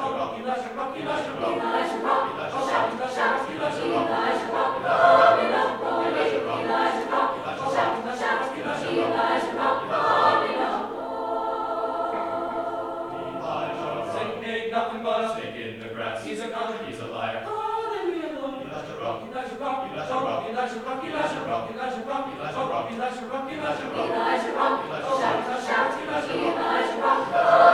Nothing but a snake in the grass. He's a country, he's a liar. Hallelujah, Lord. He likes to rock, he likes to rock, he likes to rock, he likes to rock, he likes to rock, he likes to rock, he likes to rock, he likes to rock, he likes to rock, he likes to rock, he likes to rock, he likes to rock, he likes to rock, he likes to rock.